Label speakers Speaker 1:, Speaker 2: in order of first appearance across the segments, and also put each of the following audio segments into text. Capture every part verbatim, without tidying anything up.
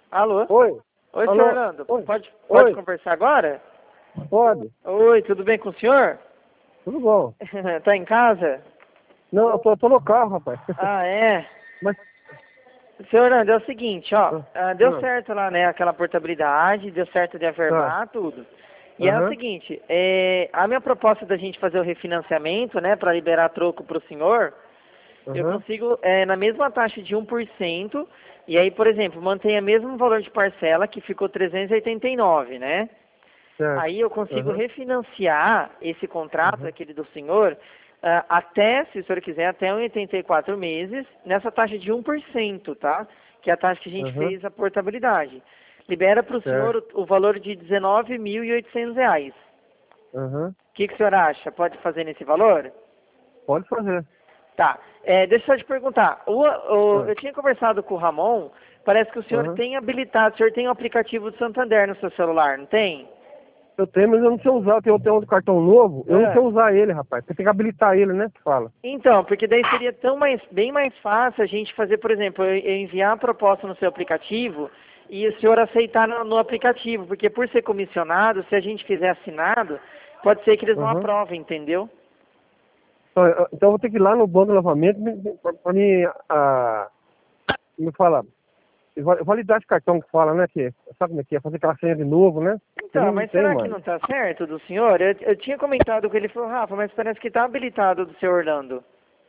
Speaker 1: Alô?
Speaker 2: Oi.
Speaker 1: Oi,
Speaker 2: Alô?
Speaker 1: senhor Orlando.
Speaker 2: Oi.
Speaker 1: Pode, pode
Speaker 2: Oi.
Speaker 1: conversar agora?
Speaker 2: Pode.
Speaker 1: Oi, tudo bem com o senhor?
Speaker 2: Tudo bom.
Speaker 1: Tá em casa?
Speaker 2: Não, eu tô, tô no carro, rapaz.
Speaker 1: Ah, é?
Speaker 2: Mas...
Speaker 1: Senhor Orlando, é o seguinte, ó.
Speaker 2: Ah,
Speaker 1: ah, deu
Speaker 2: ah,
Speaker 1: certo lá, né, aquela portabilidade, deu certo de
Speaker 2: tá.
Speaker 1: averbar, tudo. E é o
Speaker 2: Aham.
Speaker 1: seguinte, é, a minha proposta da gente fazer o refinanciamento, né, para liberar troco pro senhor, eu
Speaker 2: Aham.
Speaker 1: consigo, é, na mesma taxa de um por cento, e aí, por exemplo, mantém o mesmo valor de parcela, que ficou trezentos e oitenta e nove, né?
Speaker 2: Certo.
Speaker 1: Aí eu consigo
Speaker 2: Aham.
Speaker 1: refinanciar esse contrato,
Speaker 2: Aham.
Speaker 1: aquele do senhor, ah, até, se o senhor quiser, até oitenta e quatro meses, nessa taxa de um por cento, tá? Que é a taxa que a gente
Speaker 2: Aham.
Speaker 1: fez a portabilidade. Libera para o senhor
Speaker 2: Certo.
Speaker 1: o, o valor de dezenove mil e oitocentos reais.
Speaker 2: Aham.
Speaker 1: O que, que o senhor acha? Pode fazer nesse valor?
Speaker 2: Pode fazer.
Speaker 1: Tá. É, deixa eu te perguntar. O, o-
Speaker 2: Ah,
Speaker 1: eu tinha conversado com o Ramon, parece que o senhor
Speaker 2: Aham.
Speaker 1: tem habilitado, o senhor tem o aplicativo do Santander no seu celular, não tem?
Speaker 2: Eu tenho, mas eu não sei usar. Eu tenho, eu tenho um cartão novo. Eu não sei
Speaker 1: Ah.
Speaker 2: usar ele, rapaz. Você tem que habilitar ele, né? Que fala.
Speaker 1: Então, porque daí seria tão mais, bem mais fácil a gente fazer, por exemplo, eu, eu enviar a proposta no seu aplicativo e o senhor aceitar no, no aplicativo, porque por ser comissionado, se a gente fizer assinado, pode ser que eles não
Speaker 2: Aham.
Speaker 1: aprovem, entendeu?
Speaker 2: Então, eu então eu vou ter que ir lá no banco novamente me- me- pra, pra mim, ah, me fala, va- validar esse cartão que fala, né? Que, sabe como é que é? Fazer aquela senha de novo, né? Eu
Speaker 1: Então,
Speaker 2: não, não
Speaker 1: mas
Speaker 2: tenho
Speaker 1: será que
Speaker 2: mais.
Speaker 1: não está certo do senhor? Eu, eu tinha comentado com ele, ele falou, Rafa, mas parece que está habilitado do seu Orlando.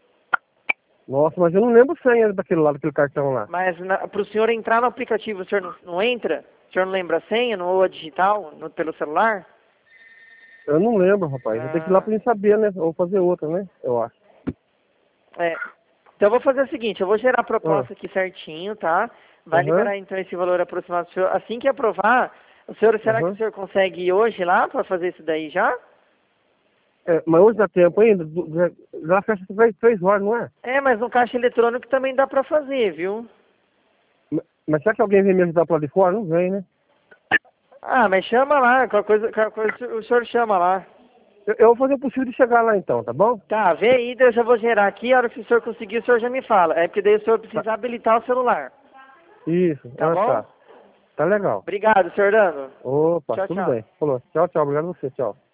Speaker 2: Nossa, mas eu não lembro senha daquele lá, daquele cartão lá.
Speaker 1: Mas para o senhor entrar no aplicativo, o senhor não, não entra? O senhor não lembra a senha, não ou a digital, no, pelo celular?
Speaker 2: Eu não lembro, rapaz. Eu tenho que ir lá
Speaker 1: Ah,
Speaker 2: pra mim saber, né? Ou fazer outra, né? Eu acho.
Speaker 1: é. Então eu vou fazer o seguinte, eu vou gerar a
Speaker 2: Ah,
Speaker 1: proposta aqui certinho, tá? Vai
Speaker 2: Aham,
Speaker 1: liberar então esse valor aproximado do senhor. Assim que aprovar, o senhor, será que o
Speaker 2: aham.
Speaker 1: senhor consegue ir hoje lá para fazer isso daí já?
Speaker 2: É, mas hoje dá tempo ainda. do- Já já fecha três, três horas, não é?
Speaker 1: É, mas no caixa eletrônico também dá para fazer, viu?
Speaker 2: Ma- Mas será que alguém vem me ajudar pro lado de fora? Não vem, né?
Speaker 1: Ah, mas chama lá, qualquer coisa, qualquer coisa o senhor chama lá.
Speaker 2: Eu, eu vou fazer o possível de chegar lá então, tá bom?
Speaker 1: Tá, vê aí, daí eu já vou gerar aqui, a hora que o senhor conseguir, o senhor já me fala. É porque daí o senhor
Speaker 2: Tá.
Speaker 1: precisa habilitar o celular,
Speaker 2: Isso.
Speaker 1: tá
Speaker 2: Ah,
Speaker 1: bom?
Speaker 2: tá. Tá legal.
Speaker 1: Obrigado, senhor Dano.
Speaker 2: Opa,
Speaker 1: Tchau,
Speaker 2: tudo
Speaker 1: tchau.
Speaker 2: bem. Falou. Tchau, tchau. Obrigado a você. Tchau.